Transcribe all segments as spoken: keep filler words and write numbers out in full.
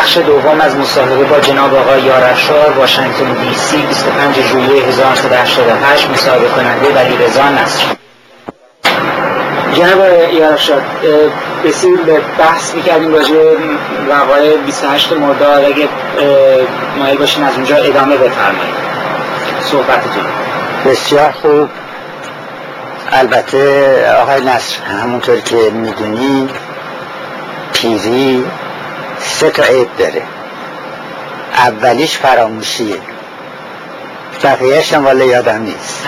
بخش دوم از مصاحبه با جناب آقای یارافشار، واشنگتن دی سی، بیست و پنج ژوئیه هزار و نهصد و هشتاد و هشت. مصاحبه کننده ولیرضا نصر. جناب یارافشار، بسیار بحث می‌کردیم راجع به وقایع بیست و هشت مرداد. اگه مایل باشین از اونجا ادامه بفرمایید صحبتتون. بسیار خوب. البته آقای نصر، همونطور که میدونی پیری سه تا عیب داره. اولیش فراموشیه، بقیه‌اش هم والا یادم نیست.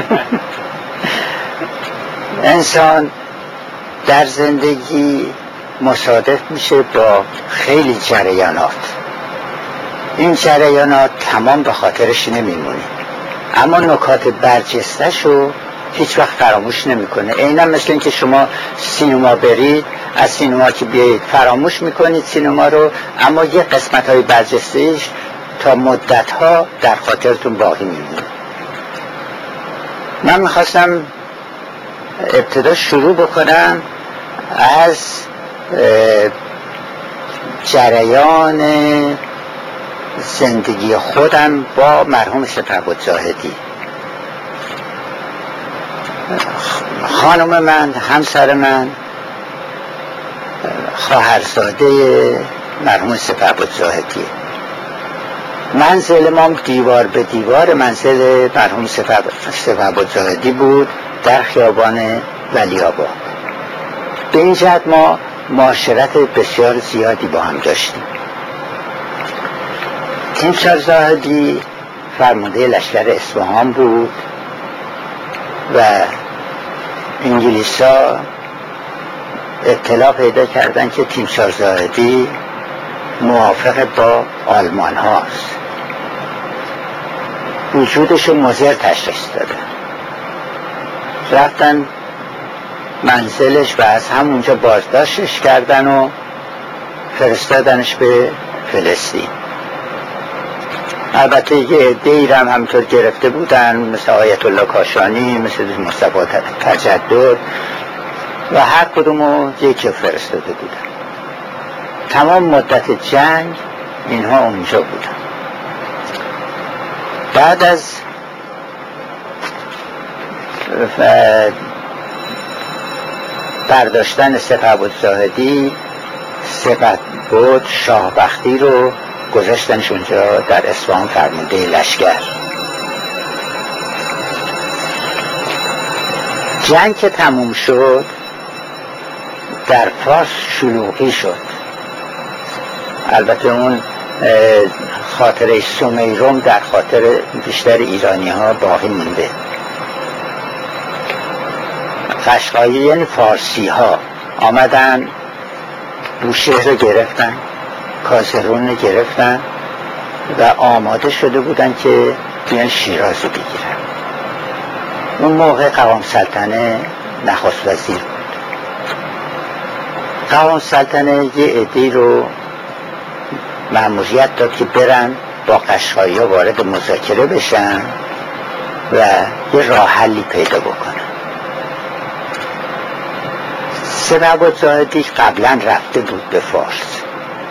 انسان در زندگی مصادف میشه با خیلی جریانات، این جریانات تمام به خاطرش نمیمونه، اما نکات برجسته‌شو هیچ وقت فراموش نمیکنه. عیناً مثل این که شما سینما برید، از سینما که بیایید فراموش میکنید سینما رو، اما یه قسمت های برجسته‌اش تا مدت ها در خاطرتون باقی میمونه. من میخواستم ابتدا شروع بکنم از جریان زندگی خودم با مرحوم سپهبد زاهدی. خانم من، همسر من، خواهرزاده مرحوم سپهبد زاهدی. منزل ما دیوار به دیوار منزل مرحوم سپهبد زاهدی بود در خیابان ولی‌آباد. به این جهت ما معاشرت بسیار زیادی با هم داشتیم. تیمسار زاهدی فرمانده لشکر اصفهان بود و انگلیسا اطلاع پیدا کردن که تیمسار زاهدی موافق با آلمان هاست. وجودشو مضر تشخیص دادن، رفتن منزلش و از همونجا بازداشتش کردن و فرستادنش به فلسطین. البته یه عده‌ای هم همینطور گرفته بودن، مثل آیت الله کاشانی، مثل مصطفی تجدد، و هر کدومو یکی فرستاده بودن. تمام مدت جنگ اینها اونجا بودن. بعد از برداشتن سپهبد زاهدی، سپهبد شاهبختی رو گذاشتنش اونجا در اصفهان فرمانده لشکر. جنگ که تموم شد در فارس شلوغی شد. البته اون خاطره سمیرم در خاطر بیشتر ایرانی ها باقی مونده. قشقایی یعنی فارسی ها آمدن بوشهر رو گرفتن، کازرون رو گرفتن و آماده شده بودن که بیان شیراز رو بگیرن. اون موقع قوام سلطنه نخست وزیر بود. قوام سلطنه یه عده‌ای رو مأموریت داد که برن با قشقایی ها وارد مذاکره بشن و یه راه حلی پیدا بکنن. سپهبد زاهدی قبلا رفته بود به فارس،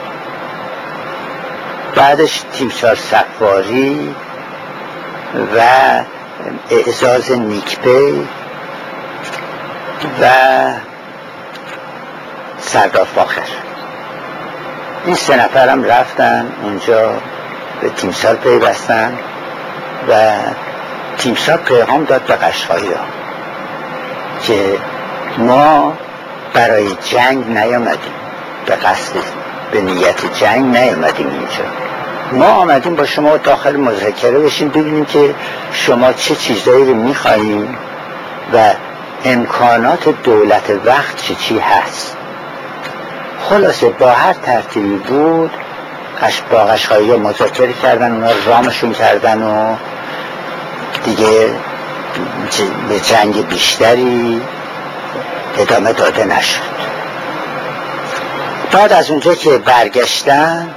بعدش تیمسار صفاری و اعزاز نیکپی و سردار فاخر، این سه نفرم رفتن اونجا به تیمسار پیوستن و تیمسار پیغام داد به قشقایی ها که ما برای جنگ نیامدیم، به قصد به نیت جنگ نیامدیم اینجا، ما آمدیم با شما داخل مذاکره بشیم، ببینیم که شما چه چیزایی رو میخواییم و امکانات دولت وقت چی چی هست. خلاصه با هر ترتیبی بود با قشقایی ها مذاکره کردن، اونا رامشون کردن و دیگه به جنگ بیشتری ادامه داده نشد. بعد از اونجا که برگشتن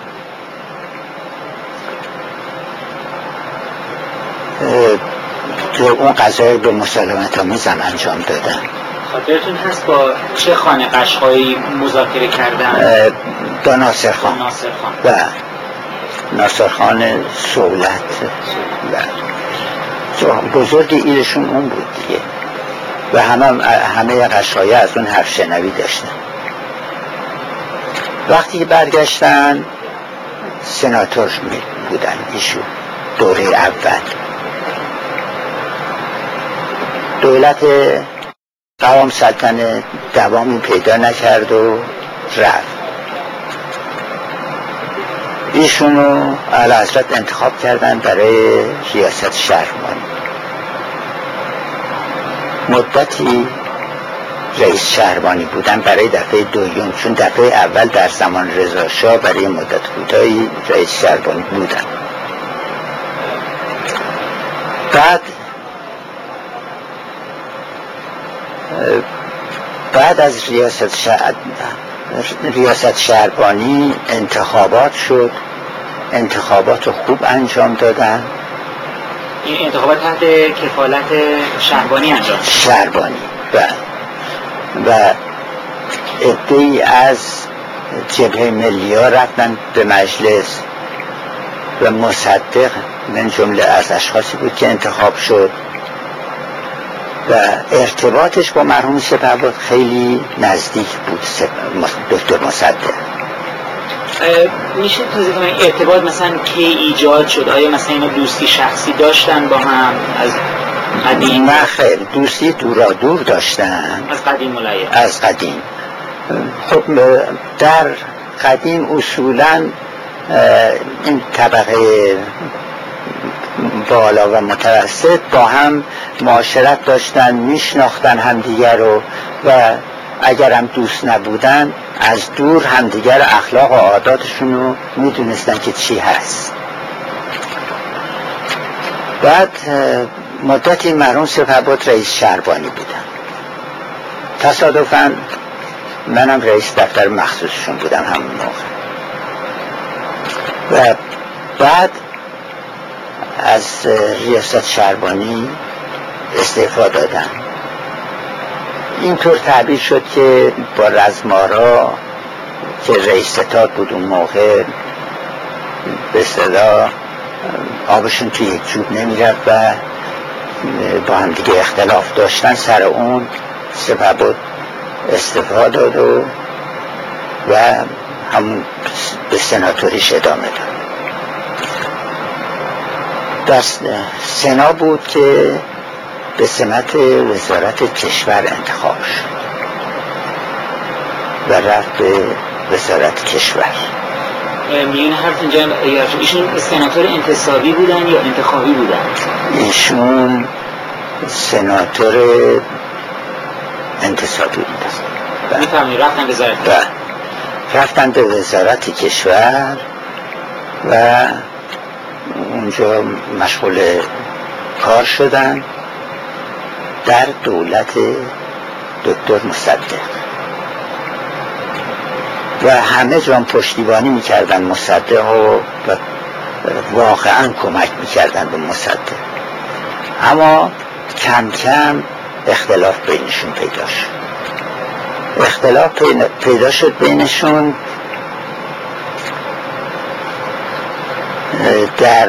که اون قضایی به مسالمت آمیز هم انجام دادن. خاطرتون هست با چه خانه قشقایی مذاکره کردن؟ با ناصر خان. ناصر خان. و ناصر خان سولت و بزرگ ایرشون اون بود دیگه و همه همه قشقایی از اون حرف شنوی داشتن. وقتی که برگشتن سناتور بودن ایشون دوره اول. دولت قوام سلطنه دوامی پیدا نکرد و رفت. ایشونو اعلیحضرت انتخاب کردن برای ریاست شهربانی. مدتی رئیس شهربانی بودن برای دفعه دوم، چون دفعه اول در زمان رضا شاه برای مدت کوتاهی رئیس شهربانی بودن. بعد بعد از ریاست شهر ریاست شهربانی انتخابات شد. انتخابات خوب انجام دادن. این انتخابات تحت کفالت شهربانی انجام شد؟ شهربانی و و عده‌ای از جبهه ملی‌ها رفتن به مجلس و مصدق من جمله از اشخاصی بود که انتخاب شد و ارتباطش با مرحوم سپهبد خیلی نزدیک بود. دکتر مصدق میشه توضیح کنم ارتباط مثلا کی ایجاد شد؟ آیا مثلا اینا دوستی شخصی داشتن با هم از قدیم؟ نه خیر، دوستی دورا دور داشتن از قدیم ملایم. از قدیم. خب در قدیم اصولا این طبقه بالا و متوسط با هم معاشرت داشتن، میشناختن همدیگر رو و اگر هم دوست نبودن از دور همدیگر اخلاق و عاداتشون رو میدونستن که چی هست. بعد مدتی مرحوم سپهبد رئیس شهربانی بودن. تصادفاً منم رئیس دفتر مخصوصشون بودم همون موقع و بعد از ریاست شهربانی استعفا دادن. اینطور تعبیر شد که با رزمارا که رئیس ستاد بود اون موقع به اصطلاح آبشون توی یک جوب نمیرفت و با هم دیگه اختلاف داشتن. سر اون سپهبد استعفا داد و و همون به سناتوریش ادامه داد. در سنا بود که به سمت وزارت کشور انتخاب شد و رفت به وزارت کشور. میون حرف اینجا ایشون سناتور انتصابی بودن یا انتخابی بودن؟ ایشون سناتور انتصابی بودن. میفهمی رفتن وزارت و رفتن به وزارت کشور و اونجا مشغول کار شدن در دولت دکتر مصدق و همه جان پشتیبانی میکردن مصدق و واقعا کمک میکردن به مصدق، اما کم کم اختلاف بینشون پیدا شد. اختلاف پیدا شد بینشون در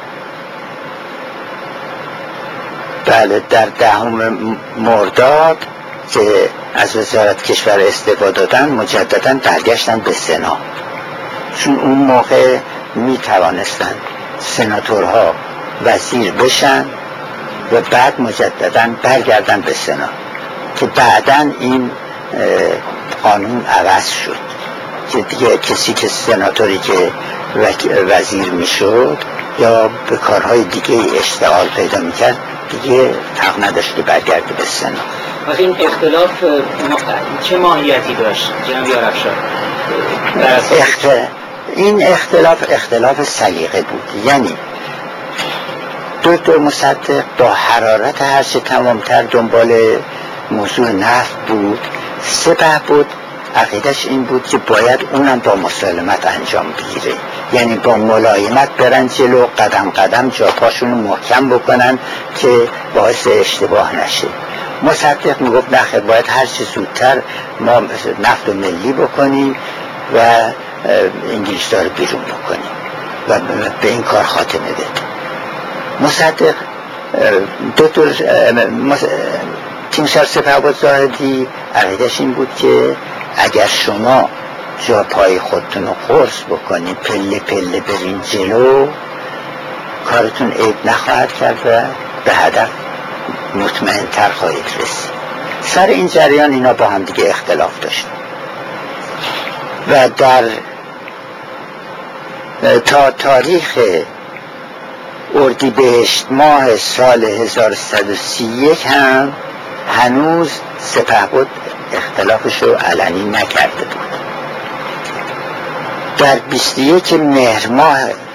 بله در دهم مرداد که از وزارت کشور استعفا دادن مجددا برگشتن به سنا، چون اون موقع می توانستن سناتورها وزیر بشن و بعد مجددا برگردن به سنا، که بعداً این قانون عوض شد که دیگه کسی که سناتوری که وزیر می شد یا به کارهای دیگه اشتغال پیدا می کرد دیگه حق نداشت که برگرده به سنا. وقتی این اختلاف چه ماهیتی داشت جناب یارفشار؟ اخت... این اختلاف اختلاف سلیقه بود. یعنی دکتر مصدق با حرارت هرچه تمامتر دنبال موضوع نفت بود. سپهبد عقیدش این بود که باید اونم با مسالمت انجام بگیره، یعنی با ملایمت برن جلو، قدم قدم جاپاشون محکم بکنن که باعث اشتباه نشه. مصدق میگفت نخیر، باید هر چه زودتر ما نفت و ملی بکنیم و انگلیس داره بیرون بکنیم و به این کار خاتمه بده. مصدق دکتر تیمسار سپهبد زاهدی عقیدش این بود که اگر شما جا پای خودتون رو قرص بکنید، پله پله برین جلو، کارتون عیب نخواهد کرد و به هدف مطمئن تر خواهید رسید. سر این جریان اینا با هم دیگه اختلاف داشتن و در تا تاریخ اردیبهشت ماه سال هزار و سیصد و سی و یک هم هنوز سپهبد اختلافش رو علنی نکرده بود. در بیست و یک مهر ماه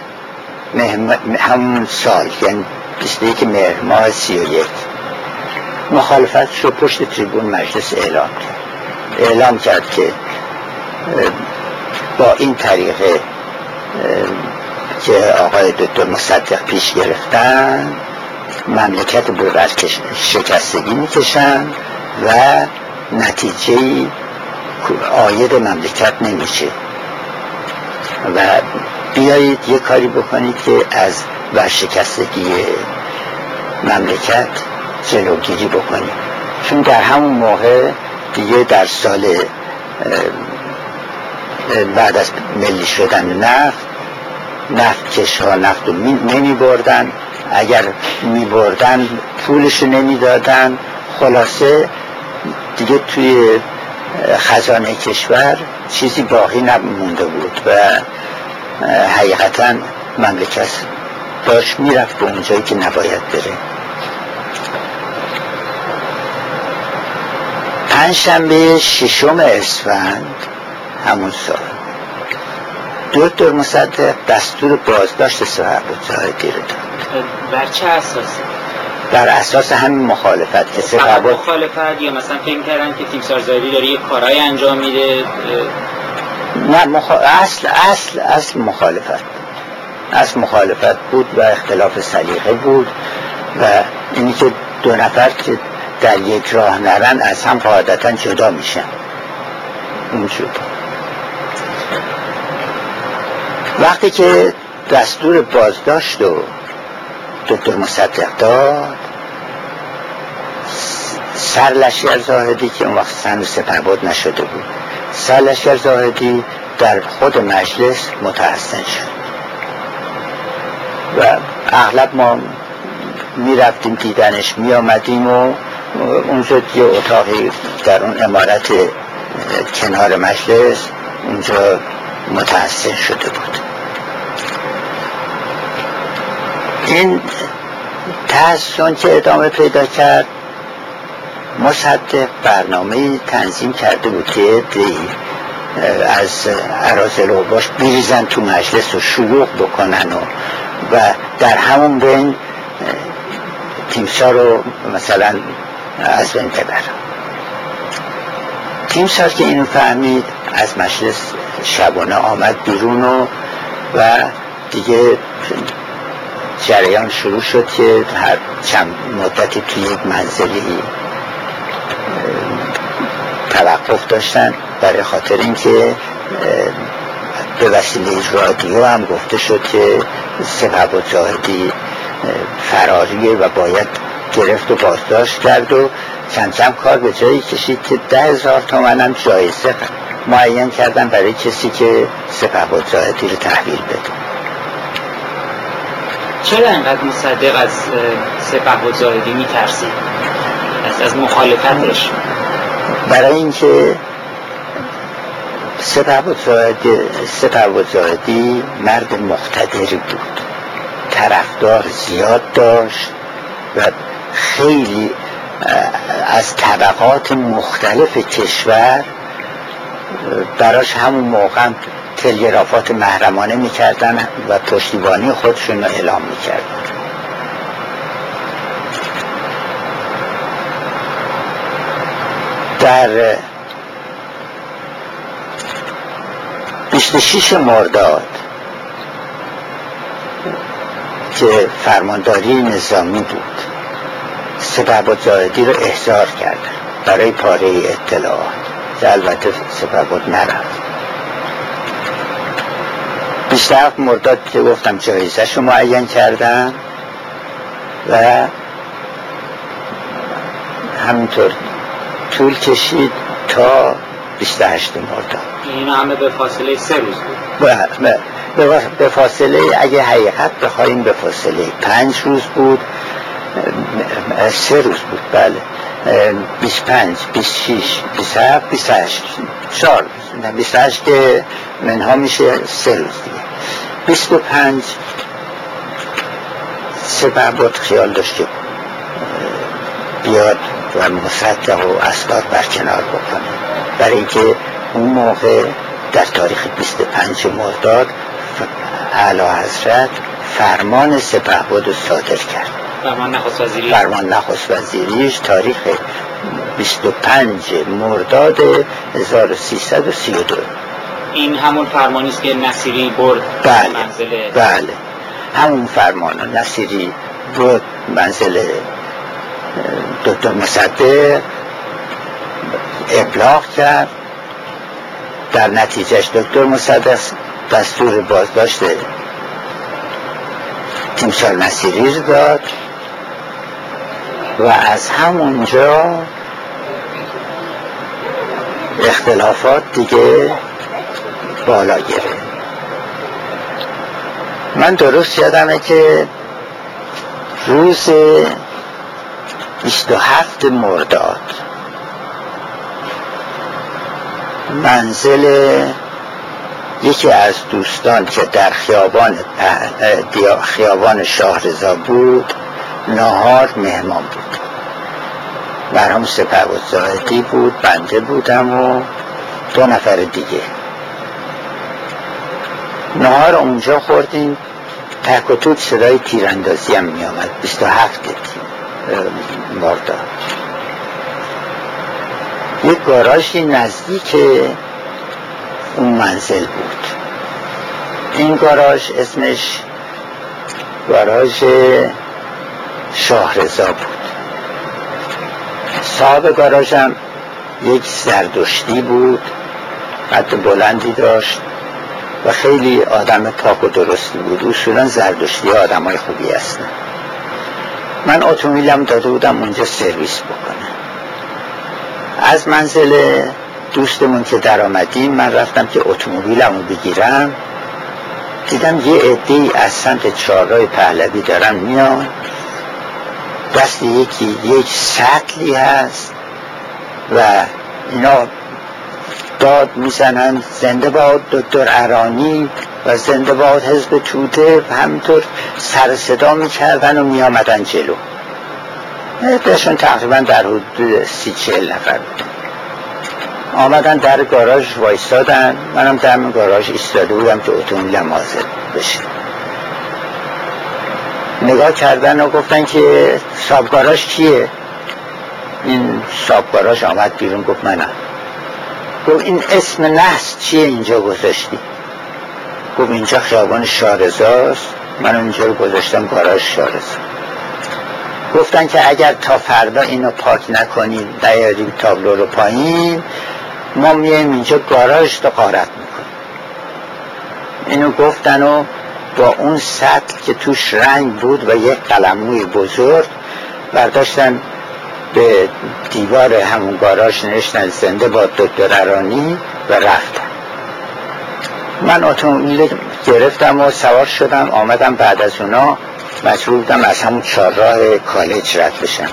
همون سال، یعنی بیست و یک مهر ماه سی و یک، مخالفتش رو پشت تریبون مجلس اعلام کرد. اعلام کرد که با این طریقه که آقای دکتر مصدق پیش گرفتن مملکت رو بر شکستگی میکشن و نتیجه عاید مملکت نمیشه و بیایید یه کاری بکنید که از ورشکستگی مملکت جلوگیری بکنید. چون در همون موقع دیگه در سال بعد از ملی شدن نفت نفت کشها نفت رو نمی بردن، اگر می بردن پولشو نمی دادن، خلاصه دیگه توی خزانه کشور چیزی باقی نمونده بود و حقیقتا مملکت داشت میرفت به اونجایی که نباید بره. پنجشنبه ششم اسفند همون سال دکتر مصدق دستور بازداشت سپهبد زاهدی رو داد. بر چه اساس؟ بر اساس همین مخالفت که سپهبد مخالفت یا مثلا فکر کردن که تیمسار زاهدی داره یه کارهای انجام میده؟ نه مخ... اصل اصل اصل مخالفت اصل مخالفت بود و اختلاف سلیقه بود و اینی که دو نفر که در یک راه نرن از هم قاعدتا جدا میشن. این شد. وقتی که دستور بازداشت و دکتر مصدق داد، سرلشکر زاهدی که اون وقت هنوز سپهبد نشده بود، سرلشکر زاهدی در خود مجلس متحسن شد و اغلب ما می رفتیم دیدنش، می آمدیم و اونجا یه اتاقی در اون عمارت کنار مجلس اونجا متحسن شده بود. این تحسن که ادامه پیدا کرد، مصدق برنامه تنظیم کرده بود که از اراذل و باش بریزن تو مجلس و شلوغ بکنن و, و در همون بین تیمسار رو مثلا از بین ببرن. تیمسار که اینو فهمید از مجلس شبانه آمد بیرون و, و دیگه جریان شروع شد که هر چند مدتی توی یک منزلی توقف داشتن برای خاطر اینکه به وسیله رادیو هم گفته شد که سپهبد زاهدی فراریه و باید گرفت و بازداشت کرد و چند چند کار به جایی کشید که ده هزار تومن هم جایزه معین کردن برای کسی که سپهبد زاهدی رو تحویل بده. چرا اینقدر مصدق از سپهبد زاهدی میترسید؟ از, از مخالفتش؟ برای اینکه سپهبد زاهدی سپهبد زاهدی مرد مقتدری بود، طرفدار زیاد داشت و خیلی از طبقات مختلف کشور براش همون موقع تلگرافات محرمانه میکردن و پشتیبانی خودشون رو اعلام میکردن. در بیست و شش مرداد که فرمانداری نظامی بود، سپهبد زاهدی رو احضار کردن برای پاره اطلاعات که البته سپهبد نرفت. بیست و هفت مرداد که گفتم جایزه‌شو معین کردن و همینطور طول کشید تا بیست و هشت مرداد. این همه به فاصله سه روز بود؟ به به فاصله، اگه حقیقت بخوایم به فاصله پنج روز بود، سه روز بود. بله، بیست و پنج، بیست و شش، بیست و هفت، بیست و هشت، چهار روز. بیست و هشت که منها میشه سه روز دیگه. بیست و پنج سپهبد خیال داشت که بیاد و مصدق و اسناد برکنار بکنه، برای اینکه اون موقع در تاریخ بیست و پنج مرداد اعلی حضرت فرمان سپهبد رو صادر کرد. فرمان نخست وزیری فرمان نخست وزیریش تاریخ بیست و پنج مرداد هزار و سیصد و سی و دو. این همون فرمانی است که نصیری برد بله منزل. بله همون فرمان نصیری برد منزل دکتر مصدق، ابلاغ کرد. در نتیجهش دکتر مصدق دستور بازداشت تیمسار نصیری رو داد و از همونجا اختلافات دیگه بالا گرفت. من درست یادمه که روز بیست و هفت مرداد منزل یکی از دوستان که در خیابان خیابان شاهرضا بود نهار مهمان بود. مرحوم سپهبد زاهدی بود، بنده بودم و دو نفر دیگه. نهار اونجا خوردیم، تک و توک صدای تیراندازی هم می آمد. بیست و هفت مرداد یک گاراژی نزدیک اون منزل بود. این گاراژ اسمش گاراژ شاهرضا بود. صاحب گاراژ هم یک زردشتی بود، قد بلندی داشت و خیلی آدم پاک و درستی بود. اصولا زردشتی آدم های خوبی هستن. من اتومبیلم داده بودم اونجا سرویس بکنه. از منزل دوستمون که در آمدیم من رفتم که اتومبیلمو بگیرم، دیدم یه عده‌ای از سمت چهارراه پهلوی دارن میان، دست یکی یک سطلی هست و اینا داد میزنن زنده باد دکتر ارانی و زنده باد حزب توده و همینطور سر صدا میکردن و میامدن جلو. عدهشون تقریبا در حدود سی چهل نفر بود. آمدن در گاراژ وایستادن، منم در گاراژ ایستاده بودم که اتومبیلم حاضر بشه. نگاه کردن و گفتن که صاحب گاراژ کیه؟ این صاحب گاراژ آمد بیرون گفت منم. گفت این اسم نحس چیه اینجا گذاشتی؟ گفت اینجا خیابان شاهرضاست، من اینجا رو گذاشتم گاراژ شاهرضا. گفتن که اگر تا فردا اینو پاک نکنیم نیاریم تابلو رو پایین، ما میایم اینجا گاراژ رو غارت میکنیم. اینو گفتن و با اون سطل که توش رنگ بود و یک قلموی بزرگ برداشتن به دیوار همون گاراژ نوشتن زنده باد دکتر ارانی و رفتن. من اتومبیل گرفتم و سوار شدم، آمدم بعد از اونا مجبور بودم از همون چهارراه کالج رد بشم.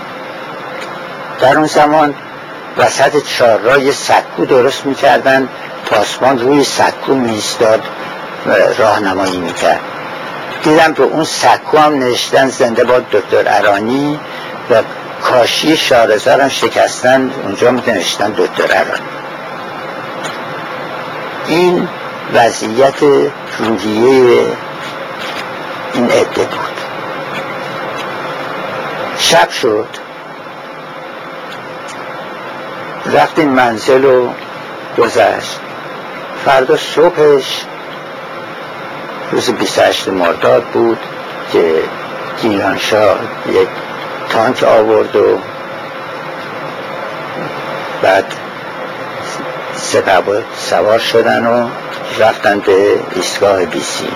در اون زمان وسط چهارراه یه سکو درست میکردن، پاسبان روی سکو میایستاد راهنمایی میکرد. دیدم به اون سکو هم نوشتن زنده باد دکتر ارانی و کاشی شاهرضا هم شکستن، اونجا نوشتن دکتر ارانی. این وضعیت روحیه این عده بود. شب شد، رفتیم منزل و گذشت. فردا صبحش روز بیست و هشت مرداد بود که گیلانشاه یک تانک آورد و بعد سپهبد سوار شدن و رفتن به ایستگاه بیسیم.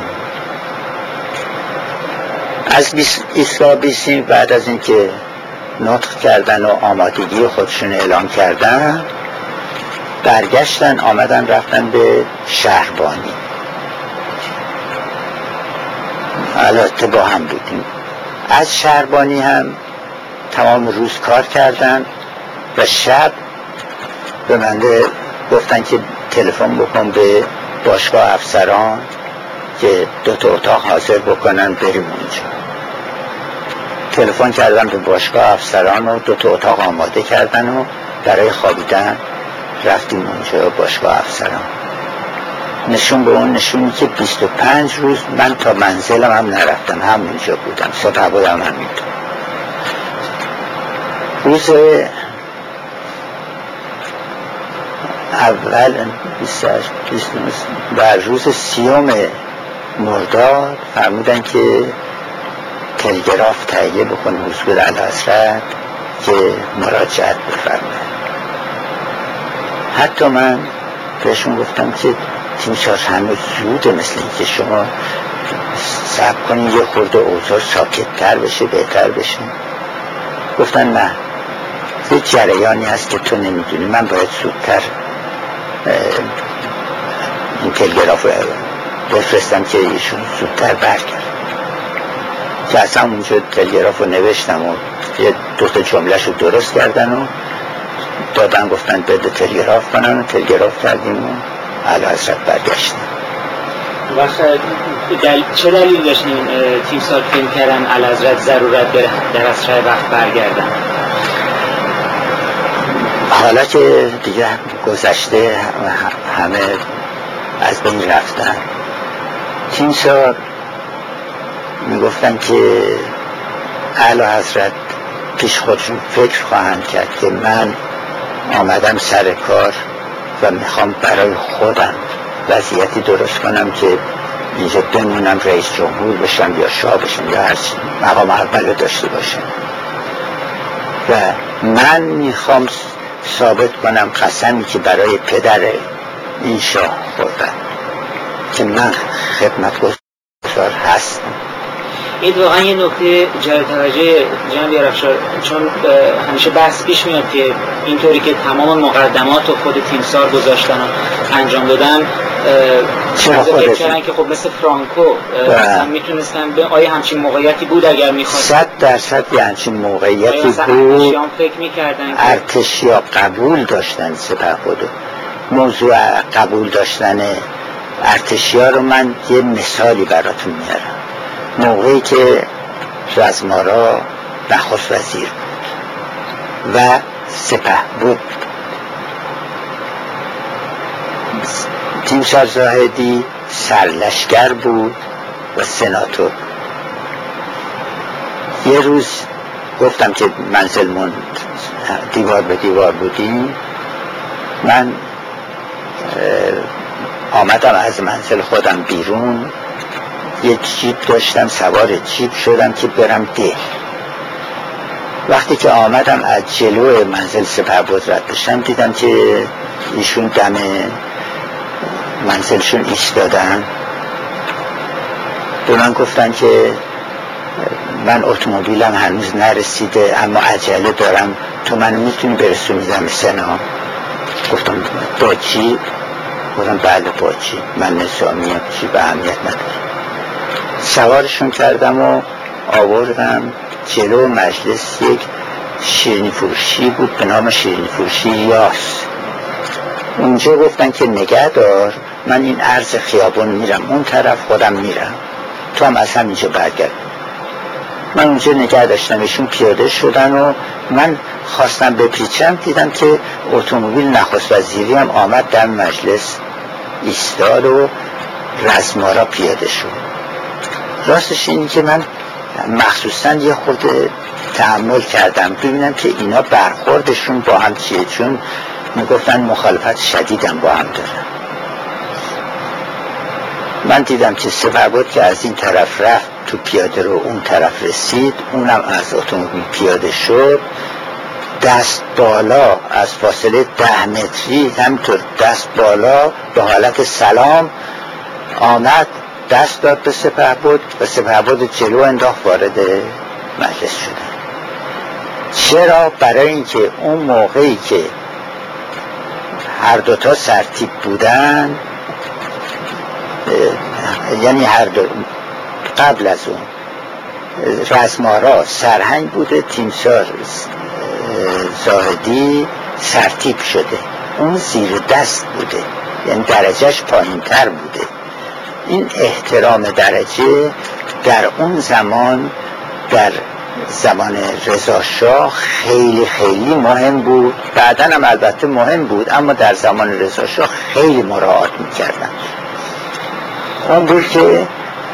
از ایستگاه بیسیم بعد از اینکه نطق کردن و آمادگی خودشون اعلام کردن، برگشتن آمدن رفتن به شهربانی. البته با هم بودیم. از شهربانی هم تمام روز کار کردن و شب به من گفتن که تلفن بکن به باشگاه افسران که دو تا اتاق حاضر بکنن بریم اونجا. تلفن کردم به باشگاه افسران و دو تا اتاق آماده کردن و برای خوابیدن رفتیم اونجا باشگاه افسران. نشون به اون نشونی که بیست و پنج روز من تا منزلم هم نرفتم، همونجا بودم. سپهبد هم همینطور. روز اول در روز سیوم مرداد فرمودن که تلگراف تهیه بکن حضور اعلیحضرت که مراجعت بفرمایید. حتی من بهشون گفتم که تیمسار هنوز زوده، مثل این که شما صبر کنین یه خورده اوضاع ساکت‌تر بشه، بهتر بشه. گفتن نه، یه جریانی هست که تو نمیدونی، من باید زودتر این تلگراف رو بفرستم که ایشون زودتر برگرد. که اصلا اونجا تلگراف رو نوشتم و یه دوتا جملهش رو درست کردن و دادن، گفتن بده تلگراف کنن و تلگراف کردیم و اعلیحضرت برگشتیم. چه دلیل داشتین تیمسار فیلم کردن اعلیحضرت ضرورت داره در اسرع وقت برگردن؟ حالا که دیگه گذشته همه از بین رفتن، تیمسار میگفتن که اعلیحضرت پیش خودشون فکر خواهند کرد که من آمدم سر کار و میخوام برای خودم وضعیتی درست کنم که اینجا بمونم رئیس جمهور بشم یا شاه بشم یا هر چی مقام اول داشته باشم و من میخوام ثابت کنم قسمی که برای پدر این شاه خوردم که من خدمتگزار هستم. این واقعا یه نکته جای توجه جناب یارافشار، چون همیشه بحث پیش میاد که اینطوری که تمام مقدمات و خود تیمسار گذاشتن و انجام دادن، چرا فکر کردن که خب مثل فرانکو مثلا میتونستن به آیا همچین موقعیتی بود اگر میخواستن؟ صد درصد یه همچین موقعیتی بود. ارتشیان فکر میکردن که ارتشیا قبول داشتن سپهبدو. موضوع قبول داشتن ارتشیا رو من یه مثالی براتون میارم. موقعی که رزمارا نخست وزیر بود و سپهبد، تیمسار زاهدی سرلشکر بود و سناتور. یه روز گفتم که منزلمون دیوار به دیوار بودیم، من آمدم از منزل خودم بیرون، یه جیب داشتم، سوار جیب شدم که برم ده. وقتی که آمدم از جلو منزل سپهبد رد بشم دیدم که ایشون دم منزلشون ایستادن. به من گفتن که من اتومبیلم هنوز نرسیده اما عجله دارم، تو من میتونی برسونی دم سنا؟ گفتم با جیب؟ گفتم بله با جیب، من نظامیم، جیب اهمیت نداره. سوارشون کردم و آوردم جلو مجلس. یک شیرینی فروشی بود به نام شیرینی فروشی یاس. اونجا گفتن که نگه دار، من این عرض خیابون میرم اون طرف، خودم میرم، تو هم از همینجا برگرد. من اونجا نگه داشتم، ایشون پیاده شدن و من خواستم بپیچم، دیدم که اتومبیل نخست وزیری هم آمد در مجلس ایستاد و رزمارا پیاده شد. راستش اینی که من مخصوصا یه خورده تأمل کردم ببینم که اینا برخوردشون با هم چیه، چون میگفتن مخالفت شدیدم با هم دارن. من دیدم که سپهبد که از این طرف رفت تو پیاده رو اون طرف رسید، اونم از اتومبیل پیاده شد، دست بالا از فاصله ده متری همینطور دست بالا به حالت سلام آمد، دست داد به سپهبد و سپهبد جلو انداخت، وارد مجلس شدن. چرا؟ برای اینکه اون موقعی که هر دوتا سرتیپ بودن، یعنی هر دو قبل از اون رزمارا سرهنگ بوده، تیمسار زاهدی سرتیپ شده، اون زیر دست بوده، یعنی درجهش پایین تر بوده. این احترام درجه در اون زمان، در زمان رضا شاه خیلی خیلی مهم بود، بعداً هم البته مهم بود، اما در زمان رضا شاه خیلی مراعات میکردن. اون بود که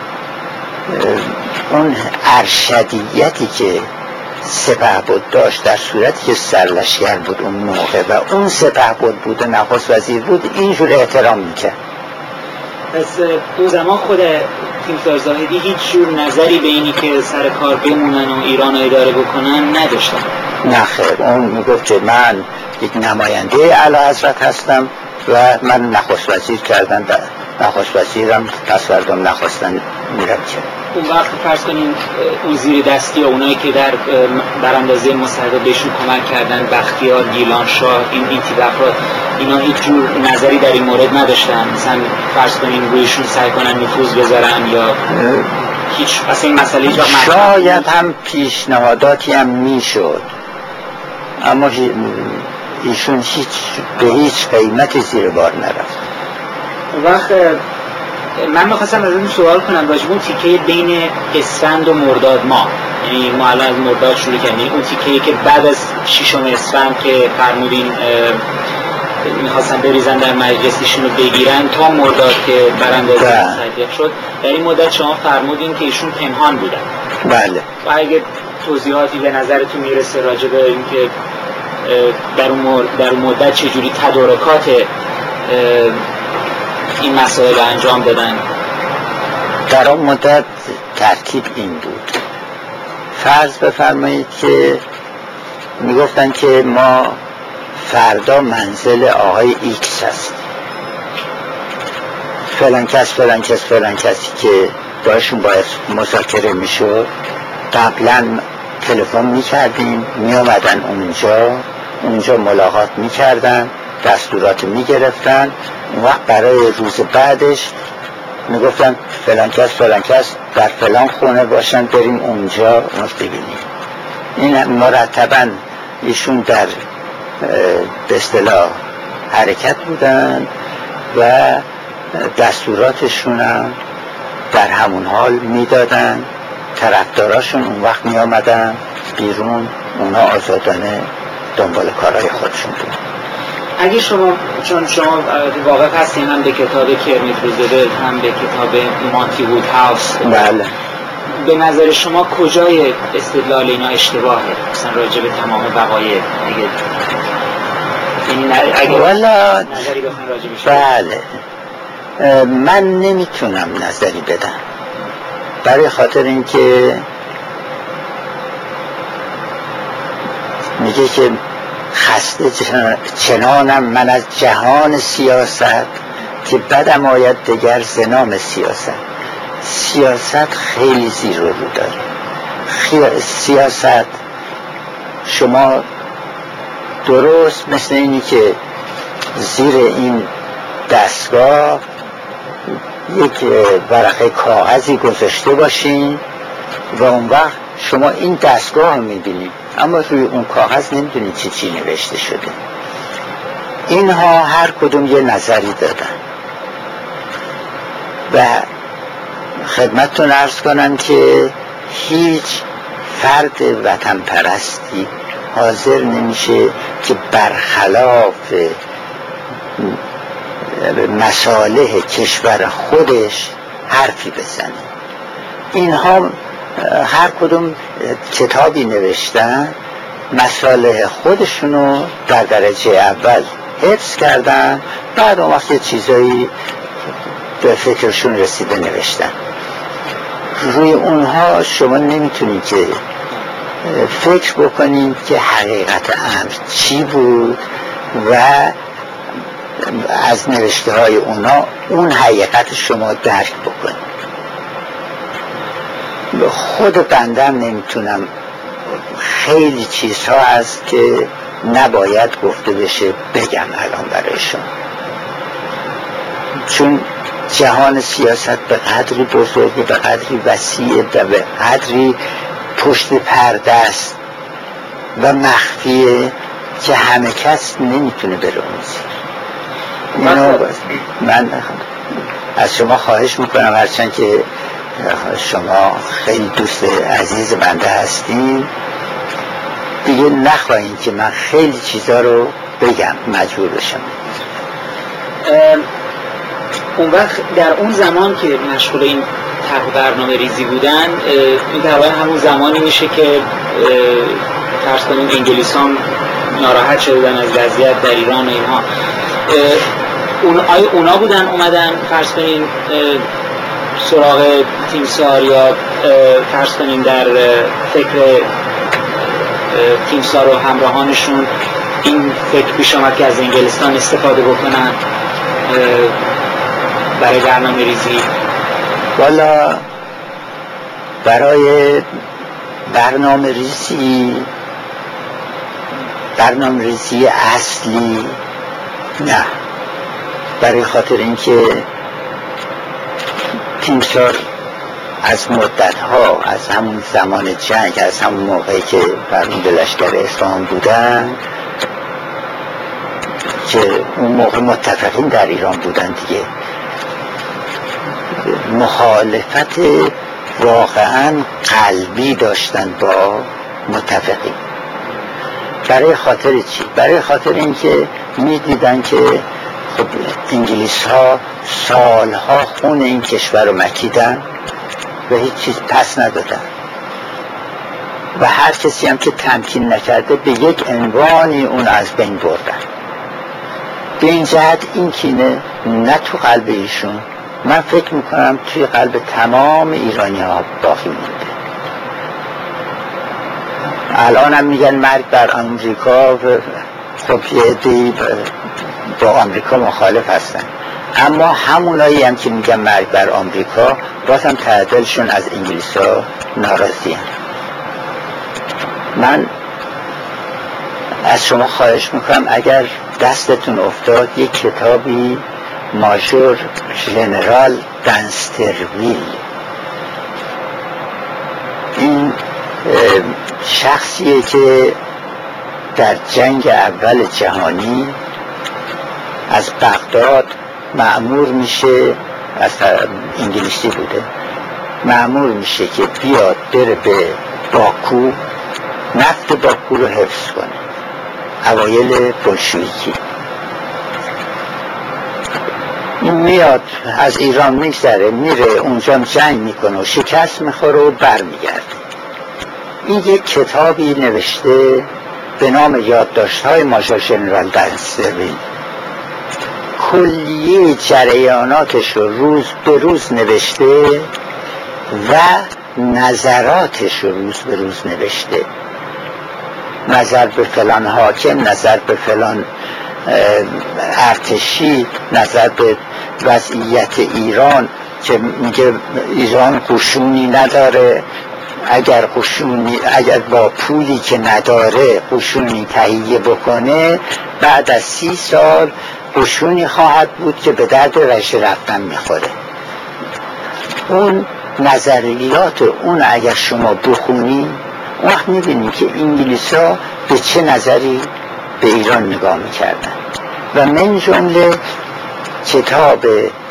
اون ارشدیتی که سپهبد داشت در صورتی که سرلشکر بود اون موقع و اون سپهبد بود و نخست وزیر بود، اینجور احترام میکرد. پس اون زمان خود تیمسار زاهدی هیچ جور نظری به اینی که سر کار بمونن و ایران رو اداره بکنن نداشتن؟ نه خیر، اون میگفت که من یک نماینده اعلیحضرت هستم و من نخست وزیر کردن و نخست وزیرم پس فردم نخواستن میرم کرد. اون وقت فرض کنین اون زیر دستی و اونایی که در براندازی مصدق بهشون کمک کردن، بختیار، گیلانشاه، این این تیپ افراد، اینا هیچ جور نظری در این مورد نداشتن؟ مثلا فرض کنین رویشون سعی کنن نفوذ بذارن یا هیچ اصلا این مسئله هیچ وقت مطرح؟ شاید هم پیشنهاداتی هم میشد، اما ایشون هیچ به هیچ قیمتی زیر بار نرفت. وقت من میخواستم از این سوال کنم راجب اون تیکه بین اسفند و مرداد ماه، یعنی ما الان از مرداد شروع کردیم، اون تیکه‌ای که بعد از ششم اسفند که فرمودین میخواستن بریزن در مجلسیشون رو بگیرن تا مرداد که براندازی مصدق شد، در این مدت شما فرمودین که ایشون پنهان بودن. بله. و اگه توضیحاتی به نظرتون میرسه راجب این که در اون در اون مدت چجوری تدارکات این مسائل رو انجام دادن؟ در اون مدت ترتیب این بود، فرض بفرمایید که میگفتن که ما فردا منزل آقای ایکس هست، فلان کس فلان کس فلان کسی که داشون باید مذاکره میشد قبلا تلفن میکردیم، میامدن اونجا اونجا ملاقات میکردن، دستورات میگرفتن، اون وقت برای روز بعدش میگفتن فلان کس فلان کس در فلان خونه باشن، بریم اونجا اون ببینیم. این مرتبا ایشون در به اصطلاح حرکت بودن و دستوراتشون هم در همون حال میدادن، طرفداراشون اون وقت میامدن بیرون، اونا آزادانه دنبال کارهای خودشون بود. اگه شما، چون شما واقف هستین هم به کتاب کرمیت روزولت هم به کتاب مانتی وود هاوس، بله، به نظر شما کجای استدلال اینا اشتباهه؟ مثلا راجع به تمام وقایع اگه اگه والا نظری بخواین راجع بهش؟ بله، من نمیتونم نظری بدم، برای خاطر اینکه میگه که خسته چنانم من از جهان سیاست که بدم آید دگر زنام سیاست. سیاست خیلی زیر و رو داره. سیاست شما درست مثل اینی که زیر این دستگاه یک ورقه کاغذی گذاشته باشین و اون وقت شما این دستگاه رو میبینید اما روی اون کاغذ نمیدونید چی چی نوشته شده. اینها هر کدوم یه نظری دادن و خدمتتون عرض کنم که هیچ فرد وطن پرستی حاضر نمیشه که برخلاف مصالح کشور خودش حرفی بزنه. اینها هر کدوم کتابی نوشتن، مصالح خودشونو در درجه اول حفظ کردن، بعد اون وقت چیزایی به فکرشون رسیده نوشتن. روی اونها شما نمیتونید که فکر بکنید که حقیقت امر چی بود و از نوشته های اونا اون حقیقت شما درک بکنید. خود بندم نمیتونم، خیلی چیزها هست که نباید گفته بشه بگم الان برای شما، چون جهان سیاست به قدری بزرگه، به قدری وسیعه و به قدری پشت پرده است و مخفیه که همه کس نمیتونه بره اون زیر. اینو من از شما خواهش میکنم، هرچند که شما خیلی دوست عزیز بنده هستین، دیگه نخواهین که من خیلی چیزا رو بگم مجبور بشم. اون وقت در اون زمان که مشغول این طرح برنامه ریزی بودن، این تقریبا همون زمانی میشه که فرض کنیم انگلیس هم ناراحت شده بودن از وضعیت در ایران و اینها. اون آیا اونا بودن اومدن فرض کنیم سراغ تیمسار، یا فرض کنیم در فکر تیمسار و همراهانشون این فکر پیش آمد که از انگلستان استفاده بکنن برای برنامه ریزی؟ والا برای برنامه ریزی برنامه ریزی اصلی نه، برای خاطر اینکه تیمسار از مدت‌ها، از همون زمان جنگ، از همون موقعی که فرمانده لشکر اصفهان بودن، که اون موقع متفقین در ایران بودن دیگه، مخالفت واقعا قلبی داشتن با متفقین. برای خاطر چی؟ برای خاطر اینکه میدیدن که خب انگلیس ها سالها خون این کشور رو مکیدن و هیچ چیز پس ندادن و هر کسی هم که تمکین نکرده به یک عنوانی اون از بین بردن. به این جهت این کینه نه تو قلب ایشون، من فکر میکنم توی قلب تمام ایرانی ها باقی مونده. الان هم میگن مرگ بر آمریکا، خب یه عده‌ای با آمریکا مخالف هستن، اما همونایی هم که میگن مرگ بر آمریکا باز هم تعدلشون از انگلیس ها ناراضی هم. من از شما خواهش میکنم اگر دستتون افتاد یک کتابی ماژور ژنرال دنسترویل، این شخصیه که در جنگ اول جهانی از بغداد مأمور میشه، از انگلیسی بوده، مأمور میشه که بیاد بره به باکو، نفت باکو رو حفظ کنه، اوایل بولشویکی. این میاد از ایران میگذره میره اونجا جنگ میکنه و شکست میخوره و برمیگرده. این یک کتابی نوشته به نام یادداشت‌های ماژور ژنرال دنسترویل، کلیه جریاناتش رو روز به روز نوشته و نظراتش رو روز به روز نوشته، نظر به فلان حاکم، نظر به فلان ارتشی، نظر به وضعیت ایران که میگه ایران قشونی نداره، اگر قشونی اگر با پولی که نداره قشونی تهیه بکنه بعد از سی سال قشونی خواهد بود که به درد رشت رفتن میخوره. اون نظریات اون اگر شما بخونی اون وقت میبینی که انگلیس ها به چه نظری به ایران نگاه میکردن و من جمله کتاب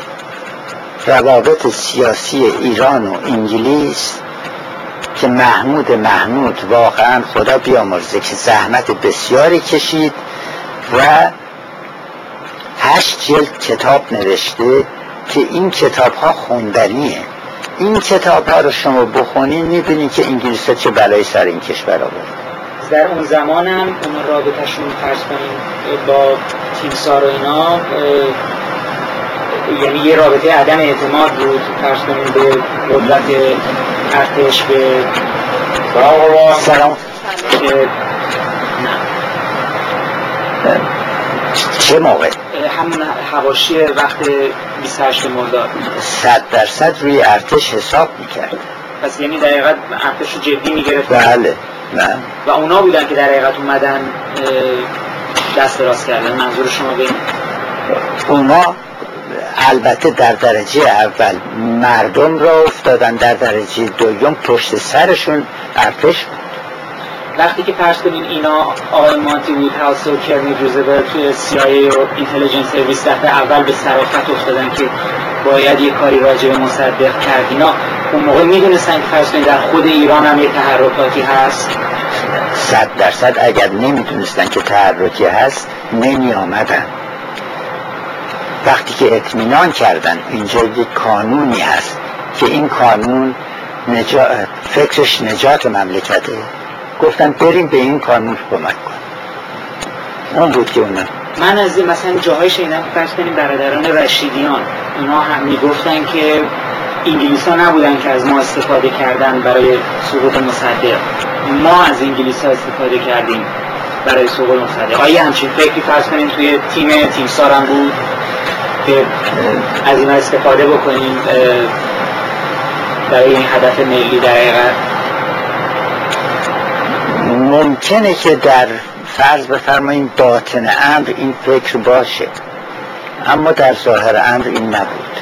روابط سیاسی ایران و انگلیس که محمود محمود واقعا خدا بیامرزه که زحمت بسیاری کشید و هشت جلد کتاب نوشته که این کتاب ها خوندنیه. این کتاب ها رو شما بخونین میبینید که انگلیس ها چه بلایی سر این کشور آورد. در اون زمان هم اون رابطهشون فرض کنیم با تیمسار و اینا یعنی یه رابطه عدم اعتماد بود فرض کنیم به قدرت ارتش به سلام چه موقع؟ همون حواشی وقت بیست و هشتم مرداد صد درصد روی ارتش حساب میکرد. پس یعنی در حقیقت ارتش رو جدی میگرفت؟ بله نه. و اونا بودن که در حقیقت اومدن دست راست کردن. منظور شما به اونا البته در درجه اول مردم را افتادن، در درجه دوم پشت سرشون ارتش بود. وقتی که فرض کنین اینا آقای مانتی بود هاوس و کرنی روزولت توی سی آی ای و اینتلیجنس سرویس دفعه اول به صرافت افتادن که باید یه کاری راجع به مصدق کرد، اینا اون موقع میدونستن که فرض کنین در خود ایران هم یه تحرکاتی هست؟ صد درصد اگر نمیدونستن که تحرکی هست نمی آمدن. وقتی که اطمینان کردن اینجا یک قانونی هست که این قانون نجا... فکرش نجات مملکته، گفتن بریم به این قانون کمک کن. اون بود که اونا من از این مثلا جاهای شنیدم فرض کنیم برادران رشیدیان اونا هم میگفتن که انگلیس ها نبودن که از ما استفاده کردن برای سقوط مصدق، ما از انگلیس ها استفاده کردیم برای سقوط مصدق. آیا همچین فکری فرض کنیم توی تیم تیمسار هم بود که از این استفاده بکنیم برای این هدف ملی؟ در حقیقت ممکنه که در فرض بفرماییم باطن امر این فکر باشه، اما در ظاهر امر این نبود.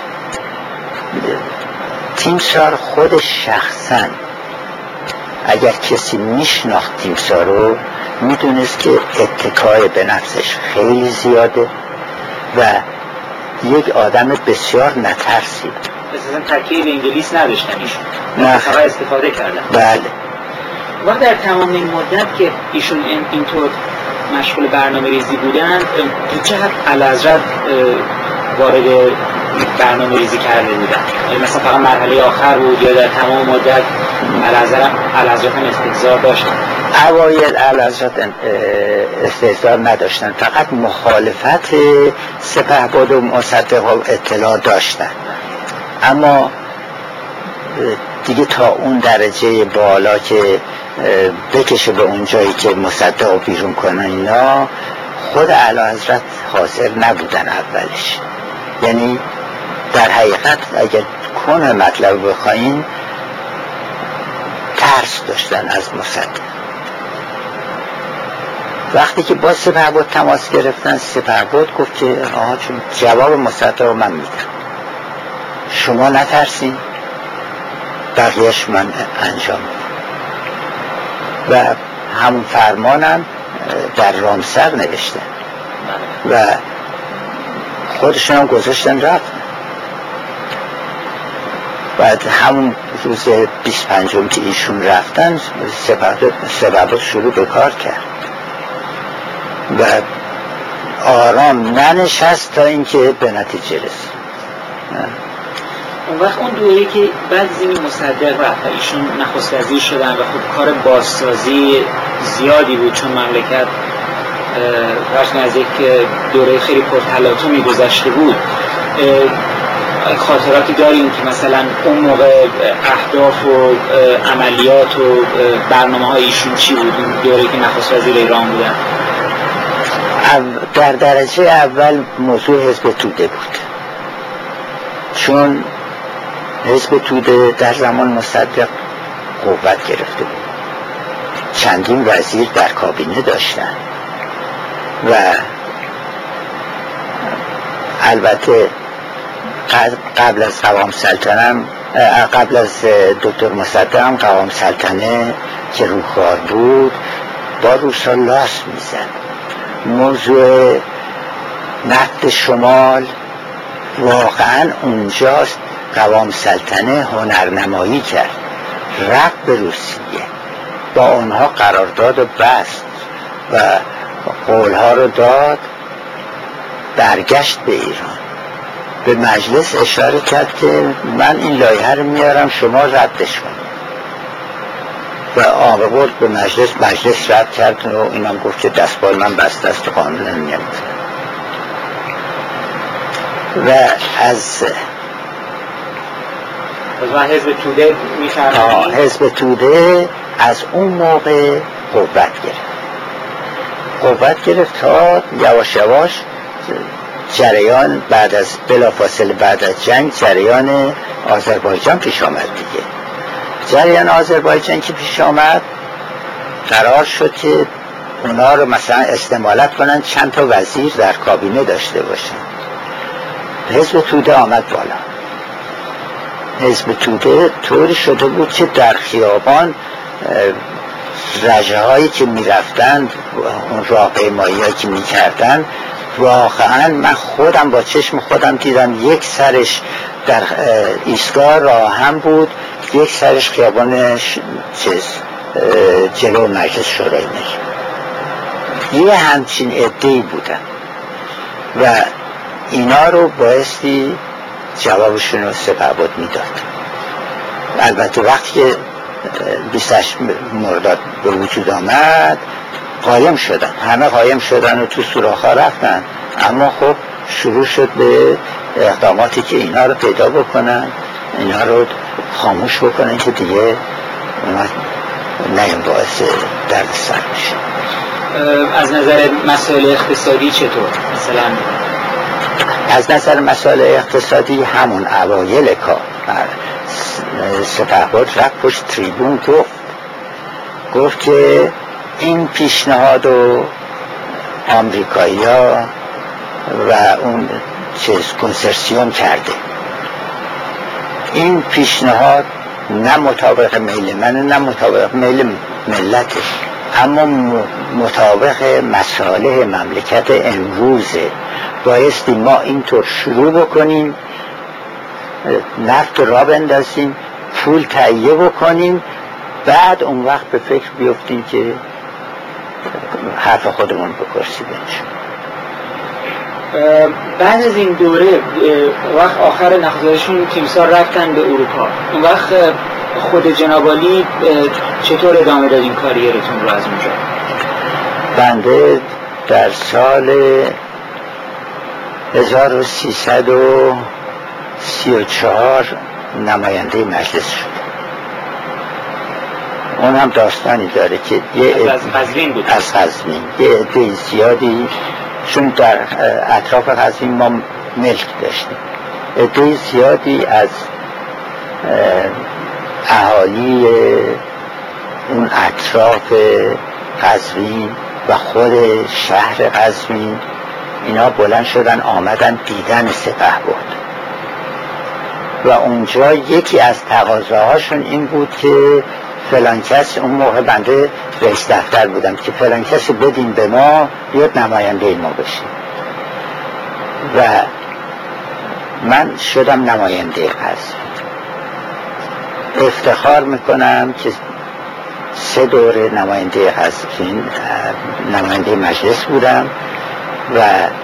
تیمسار خود شخصا اگر کسی میشناخت تیمسار رو میدونست که اتکای به نفسش خیلی زیاده و یک آدم بسیار نترسی. مثلا تکیه به انگلیس نداشتن ایشون، نه فقط استفاده کردن. بله. و در تمام این مدت که ایشون اینطور مشغول برنامه ریزی بودن، چه حد اعلیحضرت وارد برنامه ریزی کرده بودن؟ مثلا فقط مرحله آخر بود یا در تمام مدت اعلیحضرت هم استحضار داشتن؟ اوایل اعلیحضرت استحضار نداشتن، فقط مخالفت سپهبد و مصدق و اطلاع داشتن، اما دیگه تا اون درجه بالا که بکشه به اون جایی که مصدق رو بیرون کنن اینا خود اعلیحضرت حاضر نبودن اولش. یعنی در حقیقت اگر کنه مطلب بخواین ترس داشتن از مصدق. وقتی که با سپهبد تماس گرفتن، سپهبد گفت که آها چون جواب مصدق رو من میدم، شما نترسین، بقیهش من انجام و همون فرمانم در رامسر نوشتن و خودشون هم گذاشتن رفت. بعد همون روز بیست و پنجم که ایشون رفتن سپهبد شروع به کار کرد و آرام ننشست تا اینکه به نتیجه رسید. اون وقت اون دوره که بعد زمین مصدق رفت ایشون نخست وزیر شدن و خب کار بازسازی زیادی بود چون مملکت فرض از یک دوره خیلی پرتلاطمی گذشته بود. خاطراتی داریم که مثلا اون موقع اهداف و عملیات و برنامه های ایشون چی بود اون دوره که نخست وزیر ایران بودن؟ در درجه اول موضوع حزب توده بود، چون حزب توده در زمان مصدق قوت گرفته بود، چندین وزیر در کابینه داشتن و البته قبل از قوام سلطنه قبل از دکتر مصدق هم قوام سلطنه که روخوار بود با روسا لاس میزد. موضوع نفت شمال واقعا اونجاست قوام سلطنه هنرنمایی کرد، رفت به روسیه با اونها قرارداد و بست و قولها رو داد، برگشت به ایران، به مجلس اشاره کرد که من این لایحه رو میارم شما ردش کنید و آورد به مجلس، مجلس رد کرد و اینم گفت که دستبال من بسته است و قانون نمیاد. و از و حزب توده می‌فرمایید حزب توده از اون موقع قوت گرفت قوت گرفت تا یواش یواش جریان بعد از بلافاصله بعد از جنگ جریان آذربایجان پیش آمد دیگه. جریان آذربایجان که پیش آمد قرار شد که اونا رو مثلا استمالت کنن، چند تا وزیر در کابینه داشته باشن. حزب توده آمد بالا. حزب توده طوری شده بود که در خیابان رژه هایی که می رفتند، اون راهپیمایی هایی که می کردن، واقعا من خودم با چشم خودم دیدم یک سرش در ایستگاه راه هم بود، یک سرش خیابان چیز جلو مجلس شورای ملی. یه همچین عده‌ای بودن و اینا رو بایستی جوابشون رو سپهبد میداد. البته وقتی که بیست و هشت مرداد به وجود آمد قایم شدن، همه قایم شدن و تو سوراخ‌ها رفتن، اما خب شروع شد به اقداماتی که اینا رو پیدا بکنن، اینا رو خاموش بکنن که دیگه اونا نیم باعث درد سر میشه. از نظر مسائل اقتصادی چطور؟ مثلا از نظر مسائل اقتصادی همون اوایل کار سپهبد رفت پشت تریبون گفت گفت که این پیشنهاد و آمریکایی ها و اون چیز کنسرسیوم کرده، این پیشنهاد نه مطابق میل من نه مطابق میل ملته، اما مطابق مصالح مملکت امروزه. بایستی ما اینطور شروع بکنیم، نفت را بندازیم، پول تهیه بکنیم، بعد اون وقت به فکر بیفتیم که حرف خودمون به کرسی بنشیم. بعد از این دوره وقت آخر نخستشون تیمسار رفتن به اروپا، اون وقت خود جناب عالی چطور ادامه دادین کاریرتون رو از اونجا؟ بنده در سال هزار و سیصد و سی و چهار نماینده مجلس شد. اون هم داستانی داره که یه از قزوین بود. از قزوین یه عده زیادی، چون در اطراف قزوین ما ملک داشتیم، عده زیادی از اهالی اون اطراف قزوین و خود شهر قزوین اینا بلند شدن آمدن دیدن سپهبد و اونجا یکی از تقاضاهاشون این بود که فلان کس، اون موقع بنده رئیس دفتر بودم، که فلان کس بدین به ما بیاد نماینده ما بشه و من شدم نماینده قزوین. افتخار میکنم که سه دوره نماینده قزوین نماینده مجلس بودم و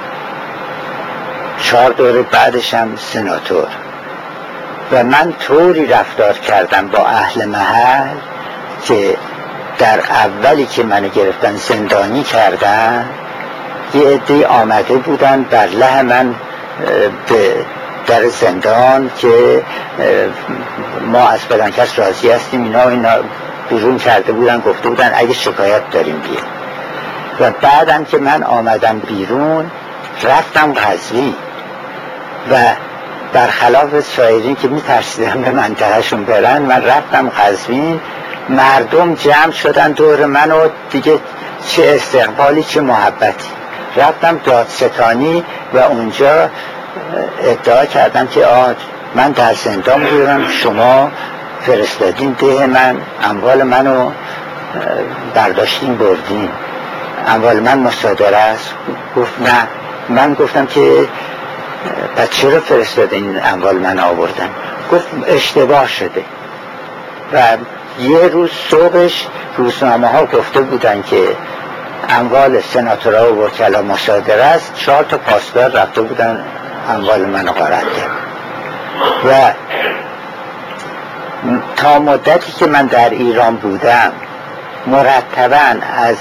چهار دوره بعدش هم سناتور و من طوری رفتار کردم با اهل محل که در اولی که منو گرفتن زندانی کردن، یه عده آمده بودن بر له من به در زندان که ما از فلان کس راضی هستیم، اینا اینا بیرون کرده بودن، گفته بودن اگه شکایت داریم بیا. و بعدم که من آمدم بیرون رفتم قزوین و برخلاف سایرین که میترسیدن به منطقهشون برن، من رفتم قزوین، مردم جمع شدن دور من و دیگه چه استقبالی چه محبتی. رفتم دادستانی و اونجا ادعا کردم که آه من در زندان بودم، شما فرستادین ده من، اموال منو برداشتین بردین، اموال من مصادره است. گفت نه. من گفتم که پس چرا فرستادین اموال من آوردن؟ گفت اشتباه شده. و یه روز صبحش روزنامه ها گفته بودن که اموال سناتورها و وکلا مصادره است، چهار تا پاسدار رفته بودن اموال من غارت کرد. و تا مدتی که من در ایران بودم مرتباً از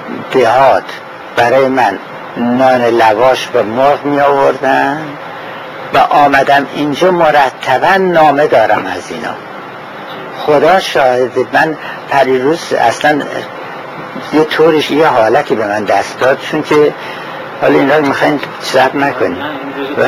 دهات برای من نان لواش و مرغ می آوردن و آمدم اینجا مرتبا نامه دارم از اینا. خدا شاهد، من پریروز اصلا یه طورش یه حالتی به من دست داد، چون که حالا این را میخواین ضبط نکنیم و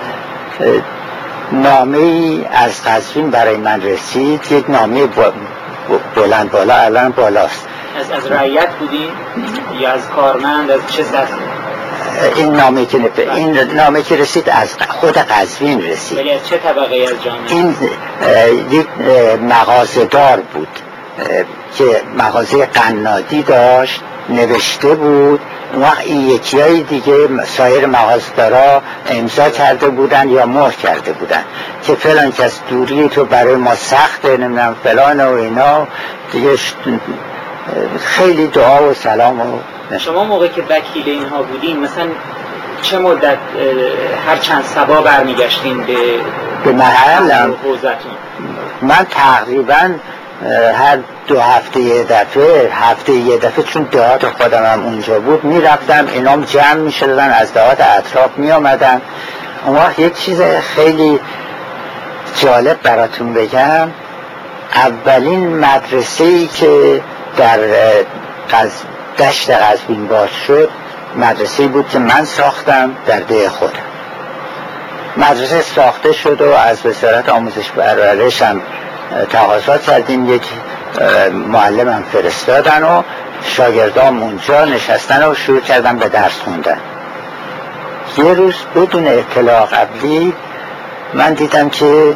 نامه ای از قزوین برای من رسید، یک نامه بلند بالا، الان بالاست. از از رعیت بودی یا از کارمند، از چه سطح؟ این نامه که نپ... این نامه که رسید از خود قزوین رسید. ولی از چه طبقه از جامعه؟ این یک مغازه‌دار بود که مغازه قنادی داشت، نوشته بود. اون وقت این یکی های دیگه سایر مغازه‌دارا امضا کرده بودن یا مهر کرده بودن که فلان کس دوری تو برای ما سخته، نمیدونم فلان و اینا دیگه. خیلی دعا و سلام. و شما موقع که وکیل اینها بودین مثلا چه مدت هر چند صبا برمیگشتین به به محلم؟ حوزتون؟ من تقریبا هر دو هفته یه دفعه هفته یه دفعه، چون دهات خودم هم اونجا بود، میرفتم. اینام جمع میشدن از دهات اطراف میامدن. اون وقت یک چیز خیلی جالب براتون بگم. اولین مدرسه‌ای که در دشت قزوین باز شد مدرسه‌ای بود که من ساختم در ده خودم. مدرسه ساخته شد و از وزارت آموزش و پرورش هم تقاضا کردیم، یک معلمم فرستادن و شاگردام اونجا نشستن و شروع کردن به درس خوندن. یه روز بدون اطلاع قبلی من دیدم که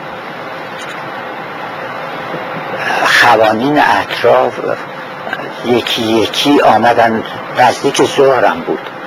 خوانین اطراف یکی یکی آمدن، نزدیک ظهرم بود،